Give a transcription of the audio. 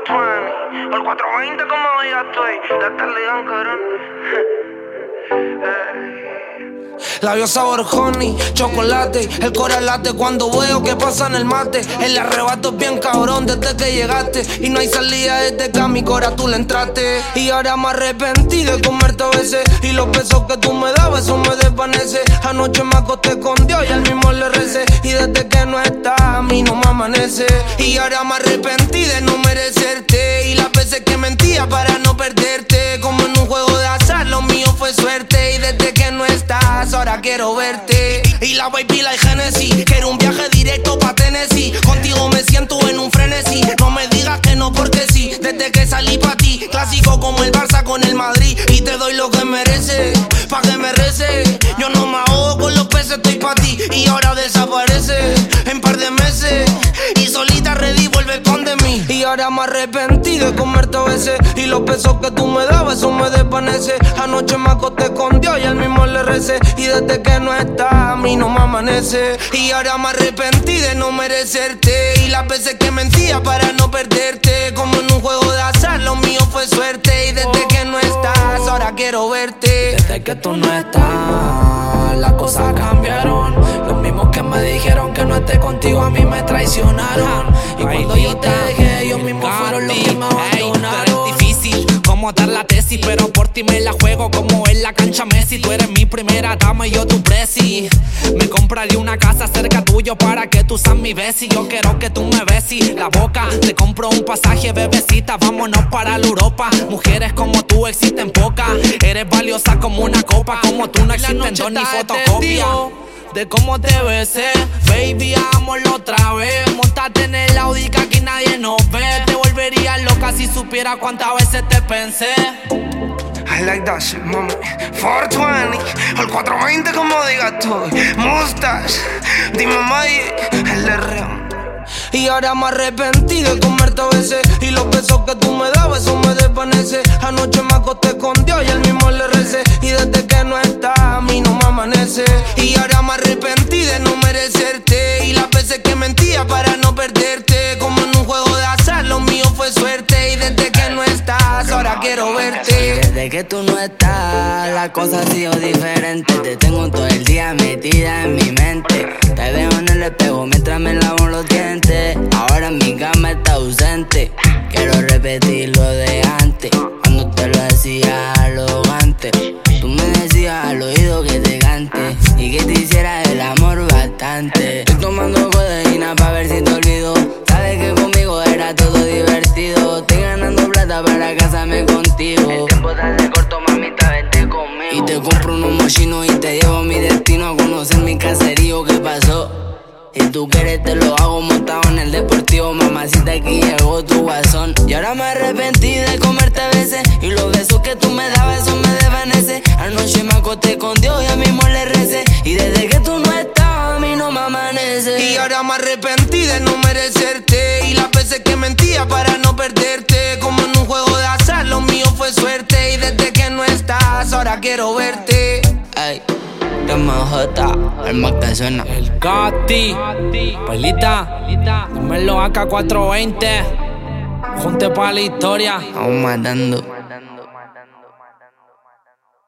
420 o el 420 como ya estoy. La tarde dan cabrón. Labios sabor honey, chocolate. El corazón late cuando veo que pasa en el mate. El arrebato es bien cabrón desde que llegaste. Y no hay salida desde que a mi cora tú le entraste. Y ahora me arrepentí de comerte a veces. Y los besos que tú me dabas, eso me desvanece. Anoche me acosté con Dios y al mismo le recé. Y desde que no estás, a mí no me amanece. Y ahora me arrepentí de no merecerte. Y las veces que mentía para no perderte. Como en un juego de azar, lo mío fue suerte. Y desde que no estás, ahora quiero verte. Y la baby la Genesis, quiero un viaje directo pa' Tennessee. Contigo me siento en un frenesí. No me digas que no porque sí. Desde que salí pa' ti, clásico como el Barça con el Madrid. Y te doy lo que mereces, pa' que me reces. Yo no me ahogo con los peces, estoy pa' ti. Y ahora desaparece en par de meses. Y solita ready, vuelve con de mí. Y ahora me arrepentí de comerte a veces. Y los besos que tú me dabas, eso me desvanece. Anoche me acosté con Dios y al mismo le recé. Y desde que no estás, a mí no me amanece. Y ahora me arrepentí de no merecerte. Y las veces que mentía para no perderte. Como en un juego de azar, lo mío fue suerte. Y desde que no estás, ahora quiero verte. Desde que tú no estás, las cosas cambiaron. Los mismos que me dijeron que no esté contigo a mí me traicionaron. Y cuando yo te dejé, ellos mismos fueron los que me abandonaron. Es difícil como dar la tesis, pero por ti me la juego como en la cancha Messi. Tú eres mi primera dama y yo tu presi. Me compraría una casa cerca tuyo para que tú seas mi besi. Yo quiero que tú me besis la boca. Te compro un pasaje, bebecita, vámonos para la Europa. Mujeres como tú existen pocas. Eres valiosa como una copa. Como tú no existen dos ni fotocopia. De cómo te besé, baby, hagámoslo otra vez. Montate en el Audi que aquí nadie nos ve. Te volvería loca si supiera cuántas veces te pensé. I like that shit, mami. 420 o el 420 como digas tú. Mustache, dime Mike, el R. Y ahora me arrepentí de comerte a veces. Y los besos que tú me dabas, eso me desvanece. Anoche me acosté con Dios y al mismo le recé. Y desde que no estás, a mí no me amanece. Y ahora me arrepentí de no merecerte. Y las veces que mentía para no perderte. Como en un juego de azar, lo mío fue suerte. Y desde que no estás, ahora quiero verte. Desde que tú no estás, la cosa ha sido diferente. Te tengo todo el día metida en mi mente. Te veo en el espejo mientras me lavo los dientes. Ahora en mi cama está ausente. Quiero repetir lo de antes. Cuando te lo decía arrogante. Tú me decías al oído que te cante y que te hiciera el amor bastante. Estoy tomando codeína pa' ver si te olvido. Sabes que conmigo era todo divertido. Estoy ganando plata para casarme contigo. El tiempo te hace corto, mamita, vente conmigo. Y te compro unos mochinos y te llevo a mi destino. A conocer mi caserío, ¿qué pasó? Si tú quieres te lo hago montado en el deportivo. Mamacita, aquí llegó tu guasón. Y ahora me arrepentí de comerte a veces. Y los besos que tú me dabas, eso me desvanece. Anoche me acosté con Dios y a mismo le recé. Y desde que tú no estás, a mí no me amanece. Y ahora me arrepentí de no merecerte. Y las veces que mentía para no perderte. Como en un juego de azar, lo mío fue suerte. Y desde que no estás, ahora quiero verte. Ay, MJ, el más que suena. El Gatti, Pailita, dímelo AK420. Junte pa' la historia. Vamos matando.